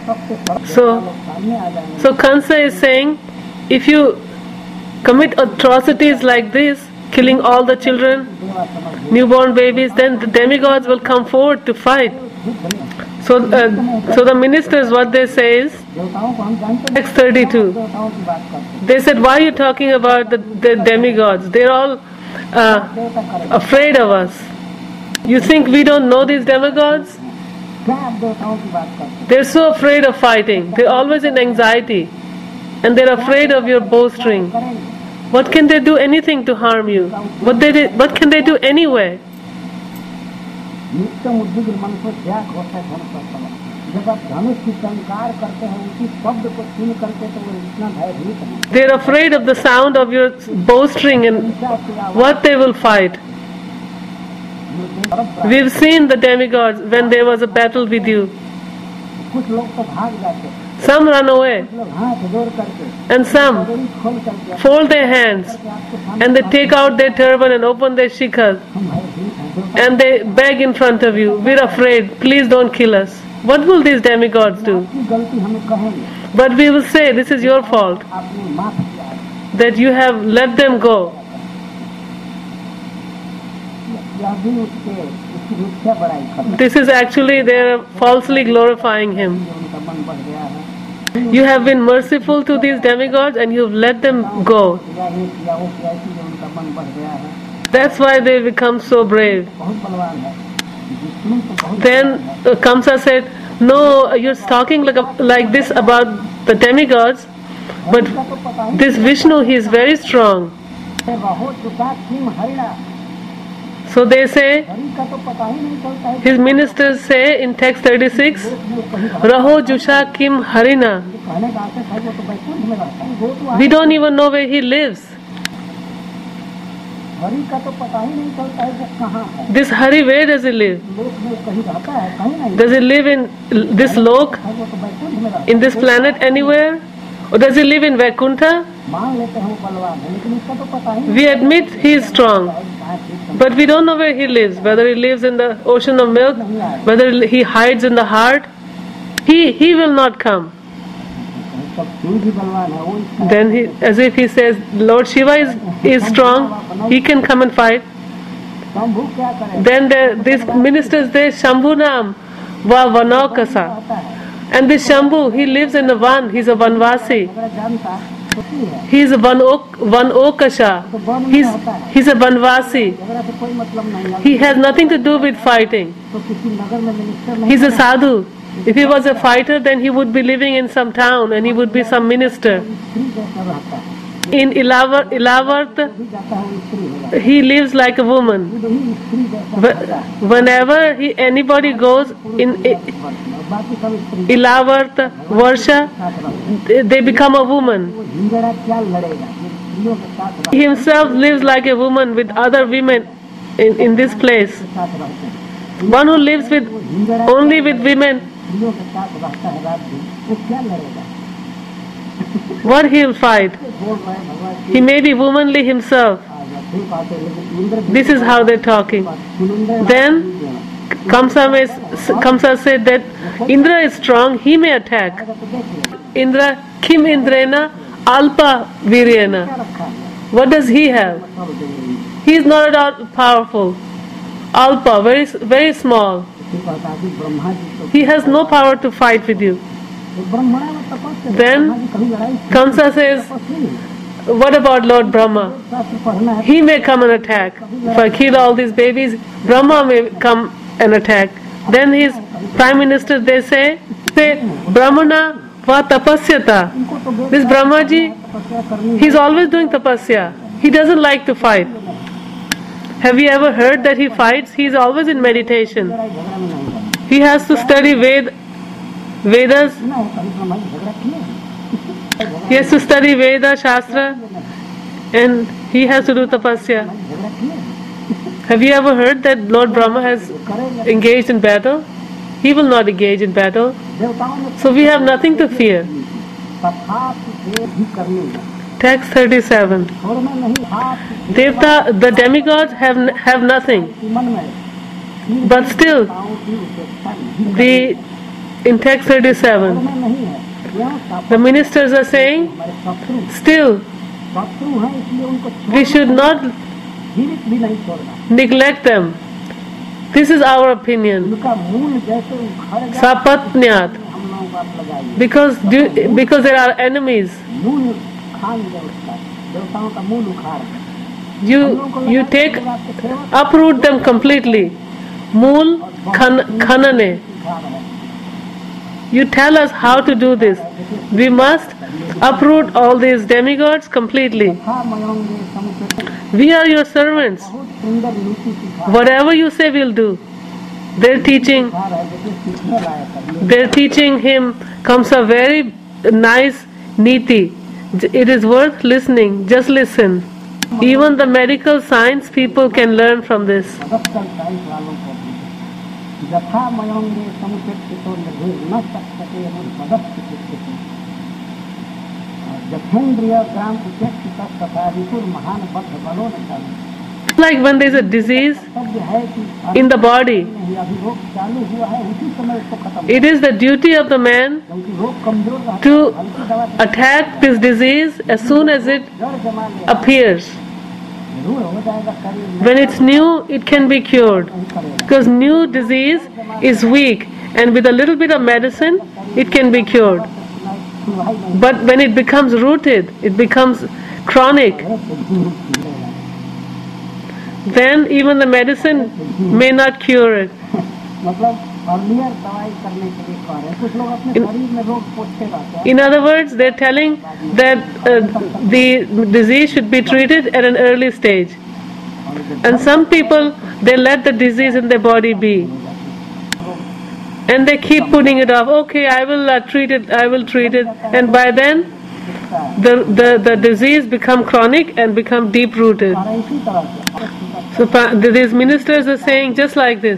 So Kansa is saying, if you commit atrocities like this, killing all the children, newborn babies, then the demigods will come forward to fight. So the ministers, what they say is, text 32. They said, why are you talking about the demigods? They're all afraid of us. You think we don't know these demigods? They're so afraid of fighting. They're always in anxiety. And they're afraid of your bowstring. What can they do anything to harm you? What can they do anyway? They're afraid of the sound of your bowstring and what they will fight. We've seen the demigods when there was a battle with you. Some run away and some fold their hands and they take out their turban and open their shikhas and they beg in front of you, we're afraid, please don't kill us. What will these demigods do? But we will say, this is your fault, that you have let them go. This is actually, they are falsely glorifying him. You have been merciful to these demigods and you've let them go. That's why they become so brave. Then Kamsa said, no, you're talking like this about the demigods, but this Vishnu, he is very strong. So they say, his ministers say in text 36, Raho Jusha Kim Harina. We don't even know where he lives. This Hari, where does he live? Does he live in this lok, in this planet anywhere? Or does he live in Vaikuntha? We admit he is strong, but we don't know where he lives, whether he lives in the ocean of milk, whether he hides in the heart. He will not come. Then as if he says, Lord Shiva is strong, he can come and fight. Then these ministers, they Shambhu Nam Va Vanaukasa. And this Shambhu, he lives in a van, he's a Vanvasi. He's a Vanokasha. He's a Vanvasi. He has nothing to do with fighting. He's a sadhu. If he was a fighter, then he would be living in some town and he would be some minister. In Ilavat, he lives like a woman. Whenever anybody goes in Ilavat, Varsha, they become a woman. He himself lives like a woman with other women in this place. One who lives only with women, what he'll fight? He may be womanly himself. This is how they're talking. Then Kamsa said that Indra is strong, he may attack. Indra, Kim Indrena, Alpa Viryena. What does he have? He is not at all powerful. Alpa, very, very small. He has no power to fight with you. Then Kamsa says, what about Lord Brahma? He may come and attack. If I kill all these babies, Brahma may come and attack. Then his prime minister, they say Brahmana va tapasyata. This Brahmaji, he's always doing tapasya. He doesn't like to fight. Have you ever heard that he fights? He's always in meditation. He has to study Vedas. He has to study Veda, Shastra, and he has to do tapasya. Have you ever heard that Lord Brahma has engaged in battle? He will not engage in battle. So we have nothing to fear. Text 37. Devta, the demigods have nothing. But still, in text 37, में नहीं है, क्यों? the ministers are saying, हमारे शत्रु still, हैं, इसलिए उनको we should not जीवित भी नहीं छोड़ना। neglect them. This is our opinion. उनका मूल जैसे उखड़ गया, Sapatnyat. हम लोगों को आप लगाइए। Because there are enemies. मूल खान है उसका, देवताओं का मूल उखाड़ है। You take, uproot them completely. Mool khanane. You tell us how to do this. We must uproot all these demigods completely. We are your servants. Whatever you say, we'll do. Their teaching him comes a very nice niti. It is worth listening. Just listen. Even the medical science people can learn from this. Like when there is a disease in the body, it is the duty of the man to attack this disease as soon as it appears. When it's new, it can be cured, because new disease is weak, and with a little bit of medicine, it can be cured. But when it becomes rooted, it becomes chronic, then even the medicine may not cure it. In other words, they're telling that the disease should be treated at an early stage. And some people, they let the disease in their body be. And they keep putting it off. Okay, I will treat it, and by then the disease become chronic and become deep rooted. So these ministers are saying just like this.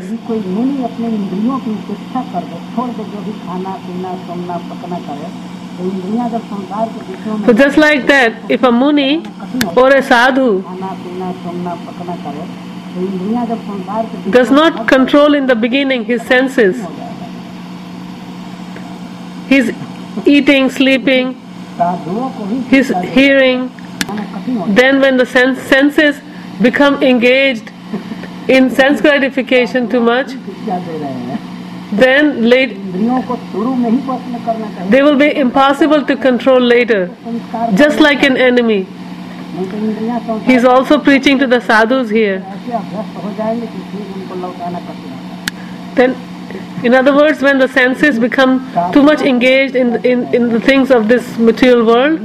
So just like that, if a muni or a sadhu does not control in the beginning his senses, his eating, sleeping, his hearing, then when the senses become engaged in sense gratification too much, then they will be impossible to control later, just like an enemy. He is also preaching to the sadhus here. Then, in other words, when the senses become too much engaged in the things of this material world,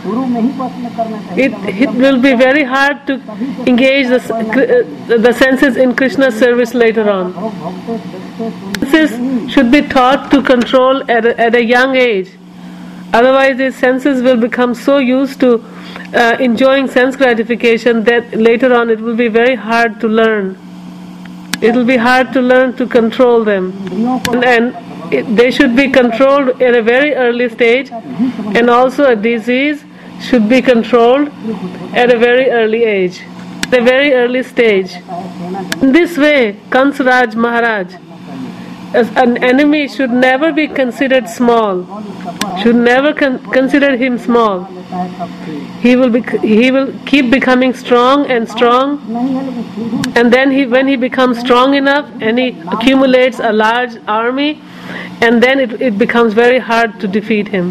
it will be very hard to engage the senses in Krishna's service later on. Senses should be taught to control at a young age. Otherwise, these senses will become so used to enjoying sense gratification that later on it will be very hard to learn. It will be hard to learn to control them, and they should be controlled at a very early stage, and also a disease should be controlled at a very early age, a very early stage. In this way, Kansraj Maharaj, as an enemy, should never be considered small, should never consider him small. He will keep becoming strong and strong, and then when he becomes strong enough and he accumulates a large army, and then it becomes very hard to defeat him.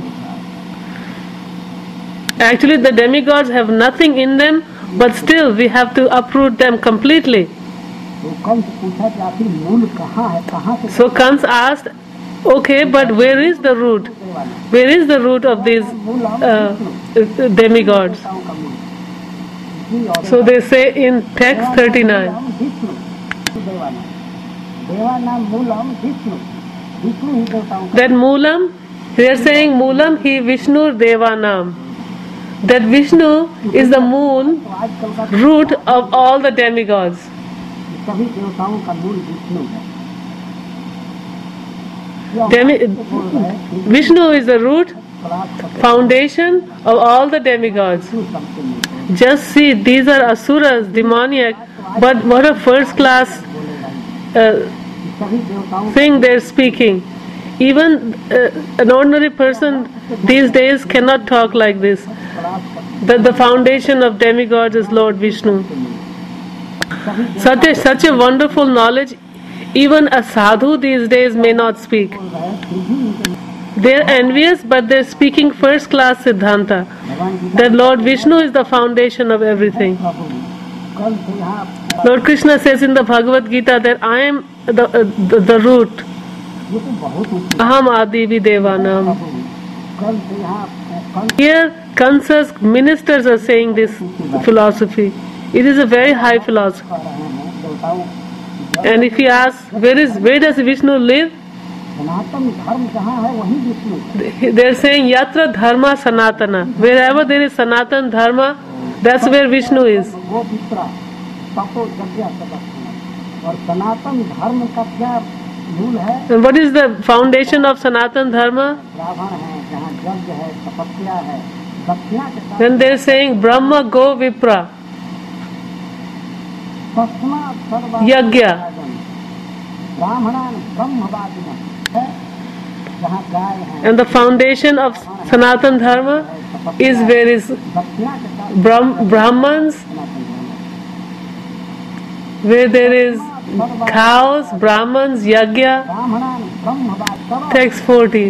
Actually, the demigods have nothing in them, but still we have to uproot them completely. So Kans asked, okay, but where is the root? Where is the root of these demigods? So they say in text 39. That Moolam, they are saying Moolam hi Vishnu Devanam. That Vishnu is the moon, root of all the demigods. Vishnu is the root, foundation of all the demigods. Just see, these are asuras, demoniac, but what a first class thing they're speaking. Even an ordinary person these days cannot talk like this. That the foundation of demigods is Lord Vishnu. Such a wonderful knowledge, even a sadhu these days may not speak. They are envious, but they are speaking first class Siddhanta. That Lord Vishnu is the foundation of everything. Lord Krishna says in the Bhagavad Gita that I am the root. Aham adi videvanam. Here Kansa's ministers are saying this philosophy. It is a very high philosophy. And if he asks where does Vishnu live? They are saying Yatra Dharma Sanatana. Wherever there is Sanatan Dharma, that's where Vishnu is. And what is the foundation of Sanatan Dharma? Then they are saying Brahma Go Vipra Yagya. And the foundation of Sanatan Dharma is where is Brahmans, where there is cows, Brahmans, Yagya. Text 40.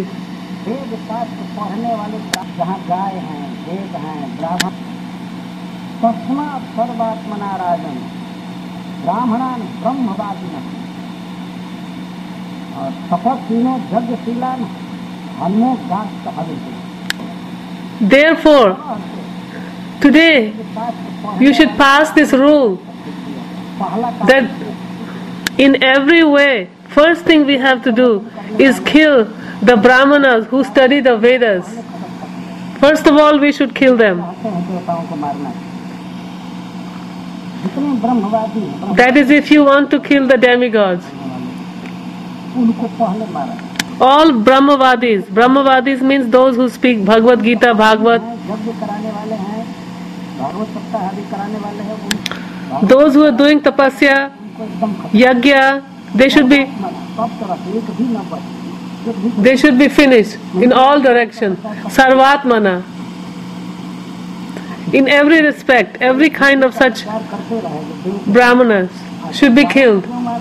Therefore, today you should pass this rule that in every way, first thing we have to do is kill the Brahmanas who study the Vedas. First of all, we should kill them. That is if you want to kill the demigods. All Brahmavadis means those who speak Bhagavad Gita, Bhagavad. Those who are doing tapasya, yagya, they should be finished in all directions. Sarvatmana. In every respect, every kind of such Brahmanas should be killed.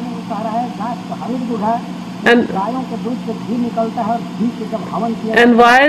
And why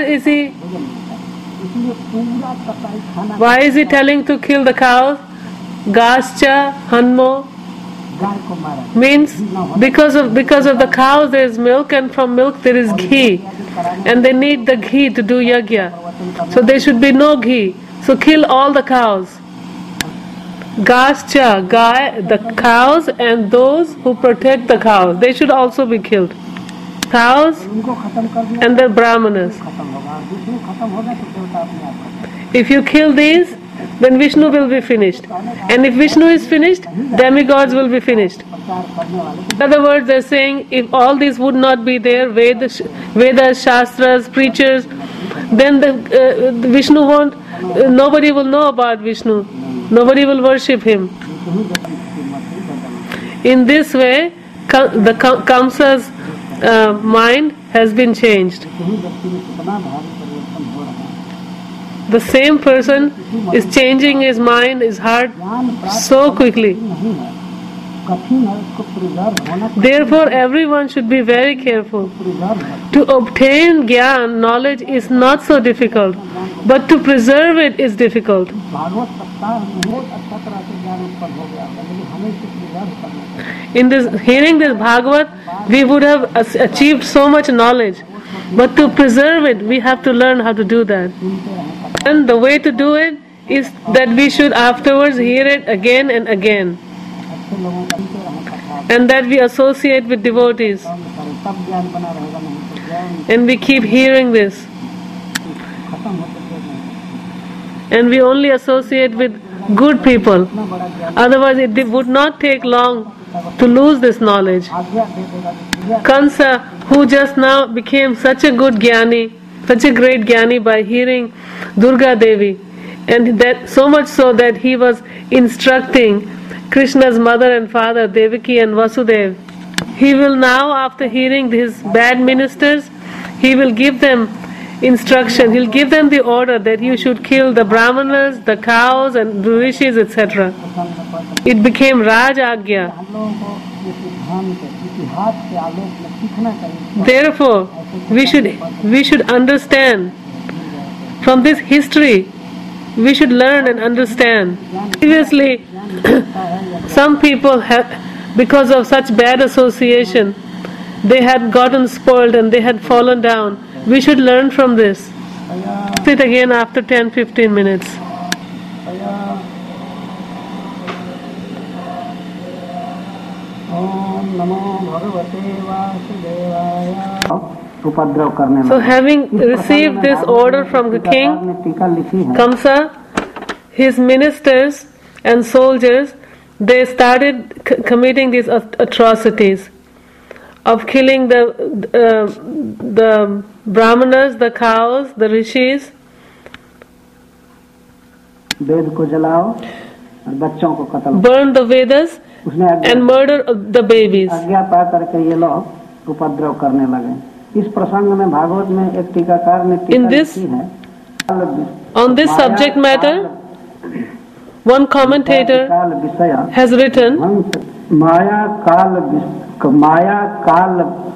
is he telling to kill the cows? Gascha Hanmo means because of the cows there is milk, and from milk there is ghee, and they need the ghee to do yagya. So there should be no ghee. So kill all the cows. Gascha, the cows, and those who protect the cows, they should also be killed. Cows and the Brahmanas. If you kill these, then Vishnu will be finished. And if Vishnu is finished, demigods will be finished. In other words, they are saying if all these would not be there, Vedas, Shastras, preachers, then the Vishnu won't, nobody will know about Vishnu. Nobody will worship him. In this way, the Kamsa's mind has been changed. The same person is changing his mind, his heart so quickly. Therefore, everyone should be very careful. To obtain Gyan, knowledge, is not so difficult, but to preserve it is difficult. In hearing this Bhagavad, we would have achieved so much knowledge, but to preserve it, we have to learn how to do that. And the way to do it is that we should afterwards hear it again and again, and that we associate with devotees, and we keep hearing this, and we only associate with good people. Otherwise it would not take long to lose this knowledge. Kansa, who just now became such a good Jnani, such a great Jnani by hearing Durga Devi, and that so much so that he was instructing Krishna's mother and father, Devaki and Vasudeva, He will now, after hearing his bad ministers, he will give them instruction. He'll give them the order that you should kill the brahmanas, the cows, and the rishis, etc. It became Raj Agya. हम लोगों को ये सिद्धांत इतिहास के आलोक में सीखना चाहिए। Therefore, we should understand from this history. We should learn and understand. Previously, some people have, because of such bad association, they had gotten spoiled and they had fallen down. We should learn from this. Sit again after 10-15 minutes. उपद्रव करने So having received this order from the king, Kamsa, his ministers and soldiers, they started committing these atrocities of killing the brahmanas, the cows, the rishis. वेद को जलाओ और बच्चों को कत्ल। Burn the Vedas and murder the babies. आज्ञा पा करके ये लोग उपद्रव करने लगे। इस प्रसंग में भागवत में एक टीकाकार ने टीका लिखी है। On this subject matter, one commentator has written, माया काल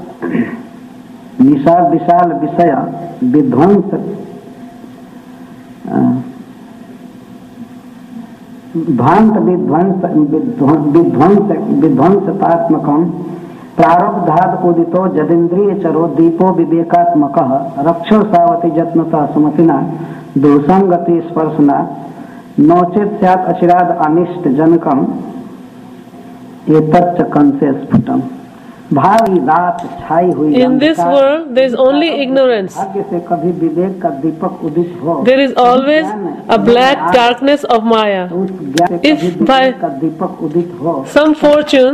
विशाल विषय विध्वंस भ्रांत विध्वंसतात्मकम् प्रारब्धात् उदितो जदिन्द्रिय चरो दीपो विवेकात्मकः रक्षो सावति जत्नतः सुमतिना दुसंगति स्पर्शना नोचेत स्यात् अचिराद अनिष्ट जनकम् एतच्च कंसे स्फुटम्। भारी रात छाई हुई। In this world there is only ignorance. भाग्य से कभी विवेक का दीपक उदित हो। There is always a black darkness of Maya. If by some fortune,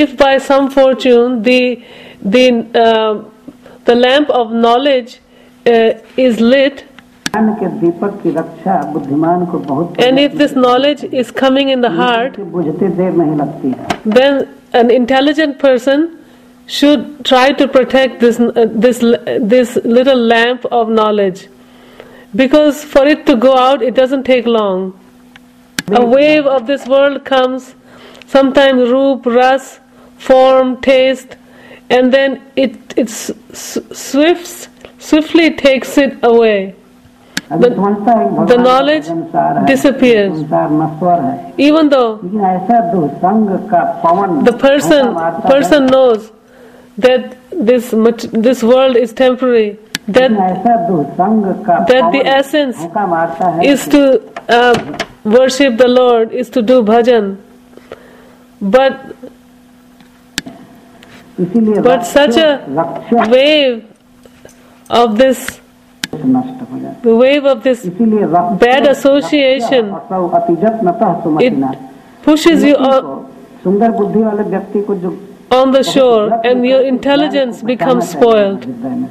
the lamp of knowledge is lit, के दीपक की रक्षा बुद्धिमान को बहुत, and if this knowledge is coming in the heart, बुझते देर नहीं लगती है। then an intelligent person should try to protect this little lamp of knowledge, because for it to go out, it doesn't take long. A wave of this world comes, sometimes roop, ras, form, taste, and then it swiftly takes it away. The knowledge disappears. Even though the person knows that this world is temporary, that the essence is to worship the Lord, is to do bhajan, but such a wave of this bad association, it pushes you on the shore and your intelligence becomes spoiled.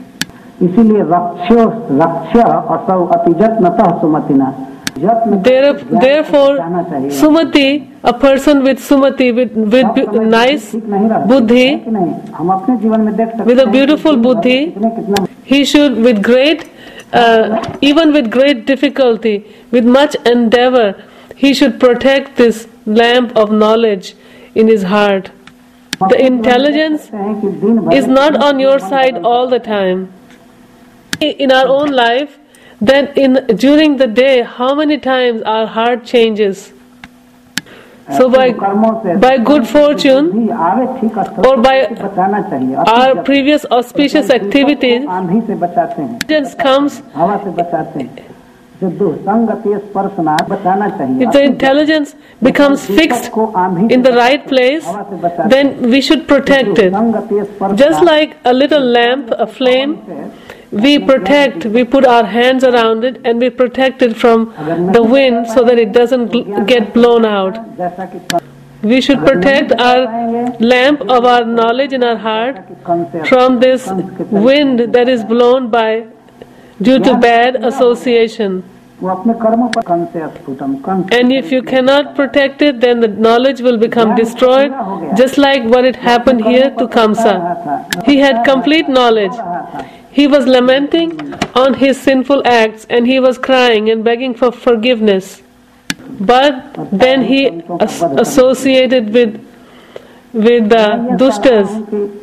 Therefore, Sumati, a person with Sumati, with nice buddhi, with a beautiful buddhi, he should, with great, even with great difficulty, with much endeavor, he should protect this lamp of knowledge in his heart. The intelligence is not on your side all the time. In our own life, then during the day, how many times our heart changes? So by good fortune or by our previous auspicious activities, intelligence comes. If the intelligence becomes fixed in the right place, then we should protect it. Just like a little lamp, a flame, we put our hands around it and we protect it from the wind so that it doesn't get blown out. We should protect our lamp of our knowledge in our heart from this wind that is blown by due to bad association. वो अपने कर्मों पर कंस से स्फुटम Kans. And if you cannot protect it, then the knowledge will become destroyed, just like what it happened here to Kamsa. He had complete knowledge. He was lamenting on his sinful acts and he was crying and begging for forgiveness. But then he associated with the dushtas,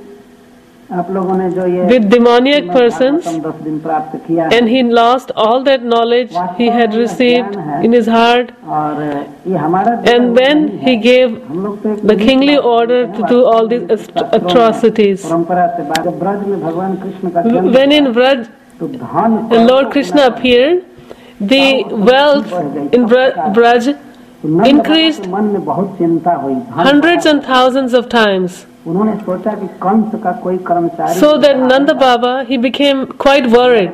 with demoniac persons, and he lost all that knowledge he had received in his heart. And then he gave the kingly order to do all these atrocities. When in Vraj, Lord Krishna appeared, the wealth in Vraj increased hundreds and thousands of times. So that Nanda Baba, he became quite worried.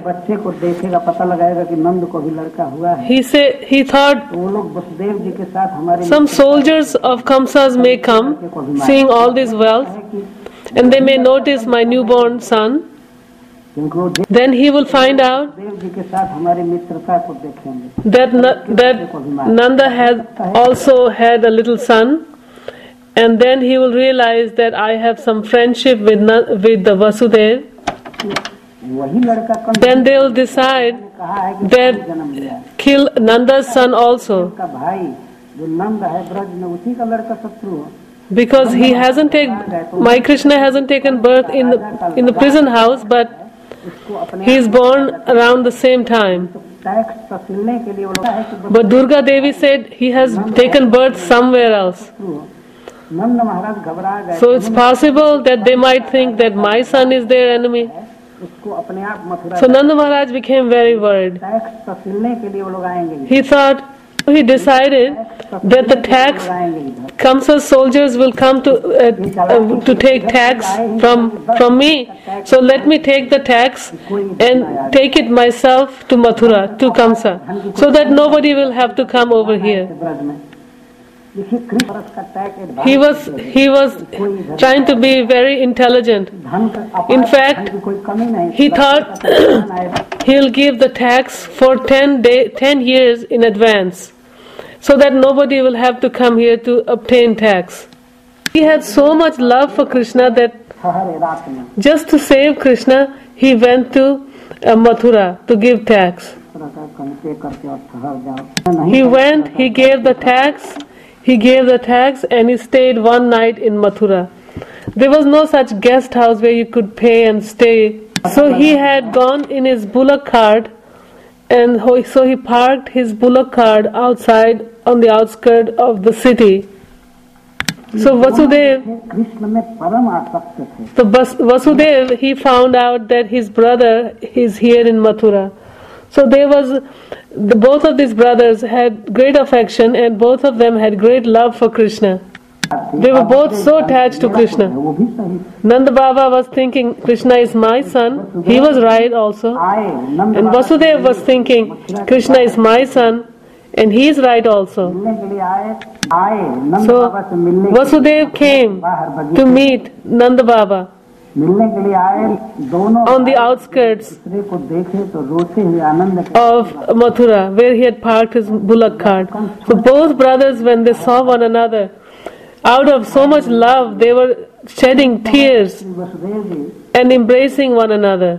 He thought some soldiers of Kamsa's may come, seeing all this wealth, and they may notice my newborn son. Then he will find out that Nanda had also had a little son, and then he will realize that I have some friendship with the Vasudev. Then they will decide that kill Nanda's son also, because he hasn't my Krishna hasn't taken birth in the prison house, but he is born around the same time. But Durga Devi said he has taken birth somewhere else. So it's possible that they might think that my son is their enemy. So Nanda Maharaj became very worried. He decided that the tax, Kamsa's soldiers will come to take tax from me. So let me take the tax and take it myself to Mathura, to Kamsa, so that nobody will have to come over here. He was trying to be very intelligent. In fact, he thought he'll give the tax for 10 years in advance, so that nobody will have to come here to obtain tax. He had so much love for Krishna that just to save Krishna, he went to Mathura to give tax. He went, he gave the tax, and he stayed one night in Mathura. There was no such guest house where you could pay and stay. So he had gone in his bullock cart, and so he parked his bullock cart outside on the outskirts of the city. So Vasudev, he found out that his brother is here in Mathura. So both of these brothers had great affection, and both of them had great love for Krishna. They were both so attached to Krishna. Nanda Baba was thinking, Krishna is my son. He was right also. And Vasudev was thinking, Krishna is my son, and he is right also. So Vasudev came to meet Nanda Baba on the outskirts of Mathura, where he had parked his bullock cart. So both brothers, when they saw one another, out of so much love, they were shedding tears and embracing one another.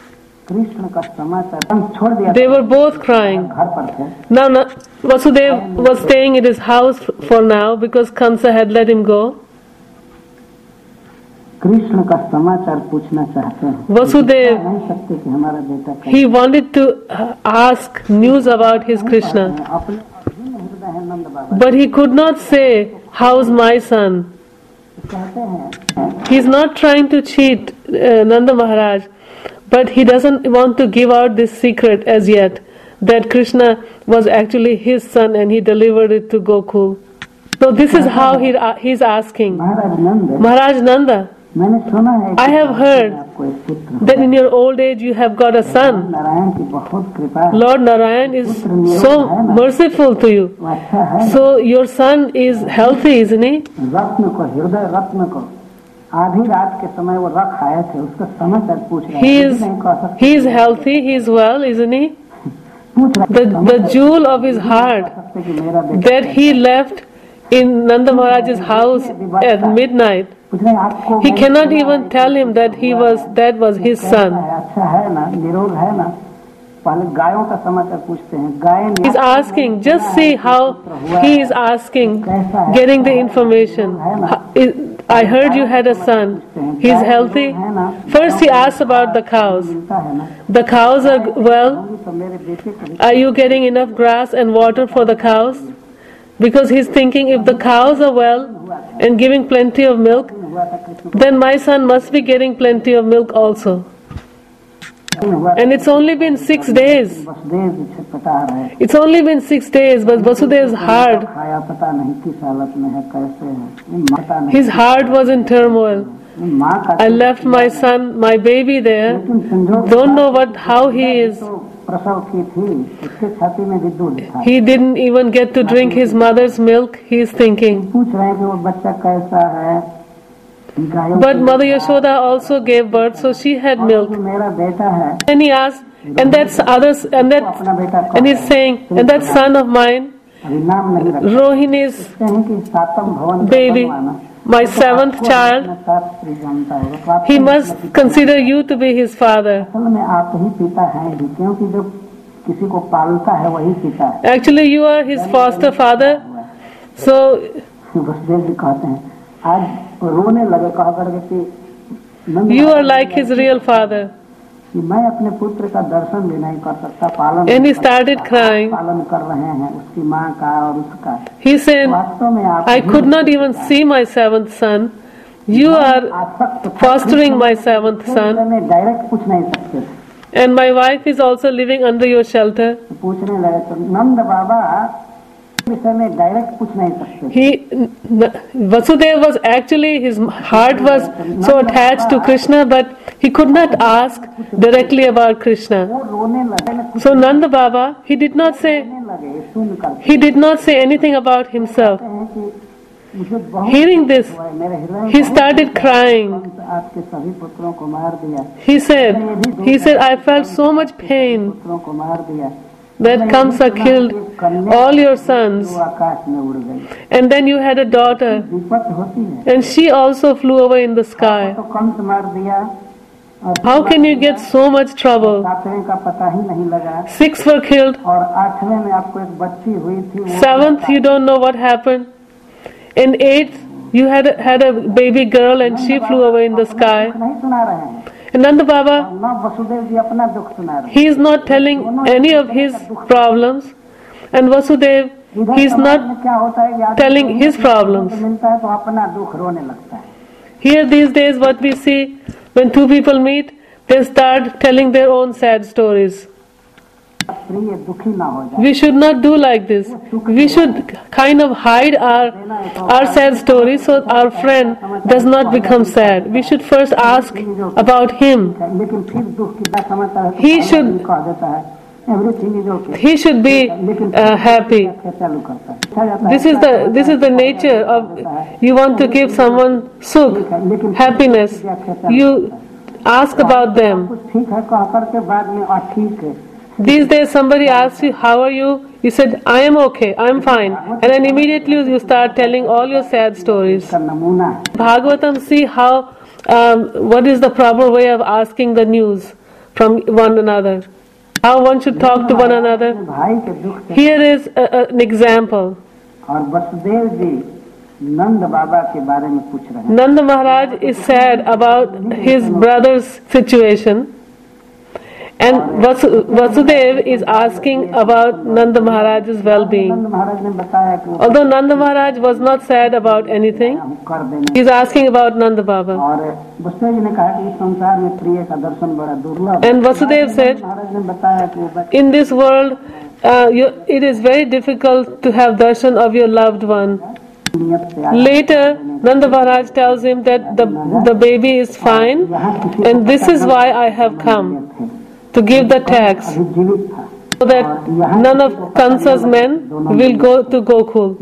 They were both crying. Now Vasudev was staying at his house for now because Kamsa had let him go. Vasudev, he wanted to ask news about his Krishna, but he could not say, how's my son? He's not trying to cheat Nanda Maharaj, but he doesn't want to give out this secret as yet, that Krishna was actually his son and he delivered it to Gokul. So this is how he's asking. Maharaj Nanda, I have heard that in your old age you have got a son. Lord Narayan is so merciful to you. So your son is healthy, isn't he? He is healthy, he is well, isn't he? the jewel of his heart that he left in Nanda Maharaj's house at midnight. He cannot even tell him that that was his son. He's asking, just see how he is asking, getting the information. I heard you had a son. He's healthy. First he asks about the cows. The cows are well. Are you getting enough grass and water for the cows? Because he's thinking, if the cows are well and giving plenty of milk, then my son must be getting plenty of milk also. And it's only been 6 days. It's only been 6 days, but Vasudev's heart, his heart was in turmoil. I left my son, my baby there, don't know how he is. He didn't even get to drink his mother's milk, he is thinking. But Mother Yashoda also gave birth, so she had milk. And he asked, and he's saying, and that son of mine, Rohini's baby, my 7th child, he must consider you to be his father. Actually, you are his foster father. So, you are like his real father. And he started crying. He said, I could not even see my 7th son. You are fostering my 7th son. And my wife is also living under your shelter. Vasudev was actually, his heart was so attached to Krishna, but he could not ask directly about Krishna. So Nanda Baba, he did not say anything about himself. Hearing this, he started crying. He said, I felt so much pain that Kamsa killed all your sons. And then you had a daughter, and she also flew away in the sky. How can you get so much trouble? 6 were killed. 7th, you don't know what happened. In 8th, you had a baby girl and she flew away in the sky. And Nanda Baba, he is not telling any of his problems, and Vasudev, he is not telling his problems. Here these days what we see, when 2 people meet, they start telling their own sad stories. We should not do like this. We should kind of hide our sad stories so our friend does not become sad. We should first ask about him. He should be happy. This is the nature of, you want to give someone sukh, happiness. You ask about them. These days somebody asks you, how are you? You said, I am okay, I am fine. And then immediately you start telling all your sad stories. Bhagavatam, see how, what is the proper way of asking the news from one another. How one should talk to one another. Here is an example. Nanda Maharaj is sad about his brother's situation. And Vasudev is asking about Nanda Maharaj's well-being. Although Nanda Maharaj was not sad about anything, he is asking about Nanda Baba. And Vasudev said, in this world, it is very difficult to have darshan of your loved one. Later, Nanda Maharaj tells him that the baby is fine, and this is why I have come, to give the tax, so that none of Kansa's men will go to Gokul.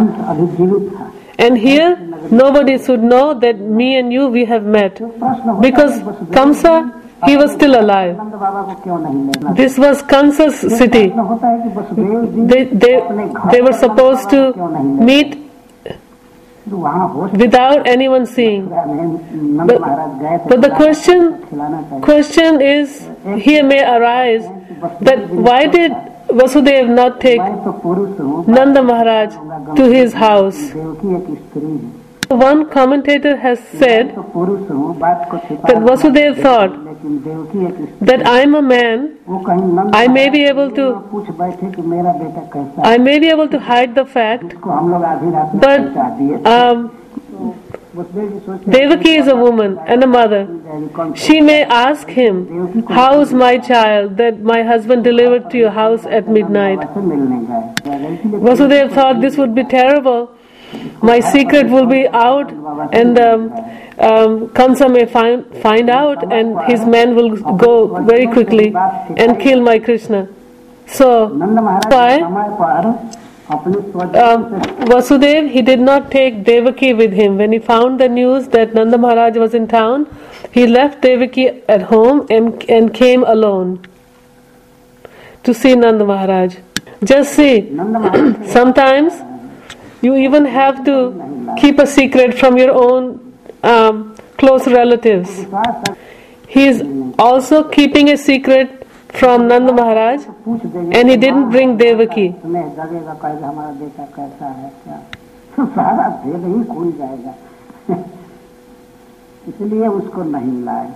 And here, nobody should know that me and you, we have met. Because Kamsa he was still alive. Nand Baba को क्यों नहीं लेना? This was Kansa's city. प्रश्न होता है कि वसुदेव जी अपने घर They were पर supposed to क्यों नहीं लेते? meet तो वहाँ होश without anyone seeing. नंद महाराज गए थे, But the खिलाना चाहिए। question is, here may arise that why did Vasudev not take मैं तो पुरुष हूँ, Nanda Maharaj to his house? Devaki एक स्त्री है, One commentator has said तो पुरुष हूँ, बात को छिपा that Vasudev thought लेकिन देवकी एक स्त्री, that I am a man, वो कहीं नंद I may be able to पूछ बैठे कि मेरा बेटा कैसा है, I may be able to hide the fact, को हम लोग आधी रात में but पहुंचा दिए। वसुदेव जी सोचते Devaki is a woman and a mother. कौन She may ask him, how is my child that my husband delivered to your house at midnight? से मिलने गए? Vasudev thought this would be terrible. My secret will be out, and Kansa may find out, and his men will go very quickly and kill my Krishna. So, Nand Maharaj why समय पर अपने स्वजन Vasudev, he did not take Devaki with him. When he found the news that Nanda Maharaj was in town, he left Devaki at home and came alone to see Nanda Maharaj. Just see, Nand Maharaj sometimes you even have to keep a secret from your own close relatives. विश्वास He is also keeping a secret from Nanda Maharaj, पूछ देंगे, and he didn't bring Devaki. तुम्हें जगेगा कहेगा हमारा बेटा कैसा है क्या, तो सारा भेद ही खुल जाएगा। इसलिए उसको नहीं लाए।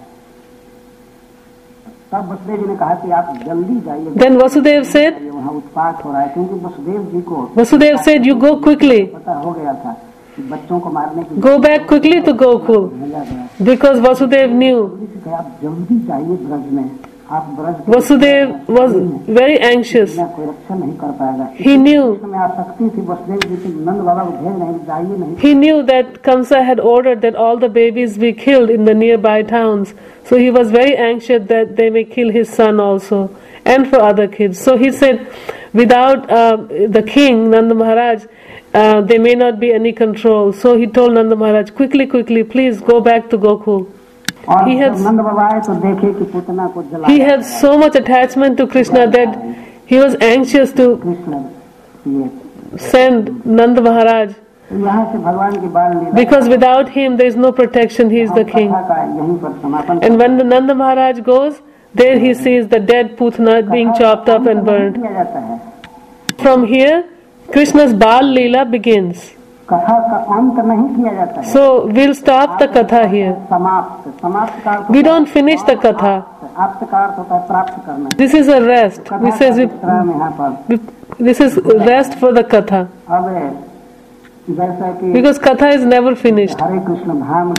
तब वसुदेव जी ने कहा कि आप जल्दी जाइए। Then Vasudev said, वहाँ उत्पात हो रहा है क्योंकि वसुदेव जी को Vasudev said, you go quickly. पता हो गया था कि बच्चों को मारने की Go back quickly to Gokul. भेजा गया। Because Vasudev knew. आप जल्दी जाइए ब्रज में, आप ब्रज के Vasudev was very anxious. कोई रक्षा नहीं कर पाएगा। He knew. में आसक्ति थी वसुदेव जी की, नंद बाबा को भेज नहीं, जाइए नहीं। He knew that Kamsa had ordered that all the babies be killed in the nearby towns. So he was very anxious that they may kill his son also, and for other kids. So he said, without the king, Nanda Maharaj, there may not be any control. So he told Nanda Maharaj, quickly, please go back to Gokul. और He had- जब नंद बाबा आए तो देखे कि पुतना को जला He had so much attachment to Krishna that he was anxious to Krishna ये send Nanda Maharaj, तो यहाँ से भगवान की बाल लीला because without him there is no protection. He is the king. कथा का यहीं पर समापन And when the Nanda Maharaj goes, there he sees the dead Putana being chopped up and burned. किया जाता है। From here, Krishna's Bal Leela begins. कथा का अंत नहीं किया जाता है। So we'll stop the katha here. समाप्त समाप्त का अर्थ We don't finish the katha. आपसे का अर्थ होता है प्राप्त करना। This is a rest. कथा का विश्राम यहाँ पर This is rest for the katha. अब जैसा कि Because katha is never finished. Hare Krishna Dham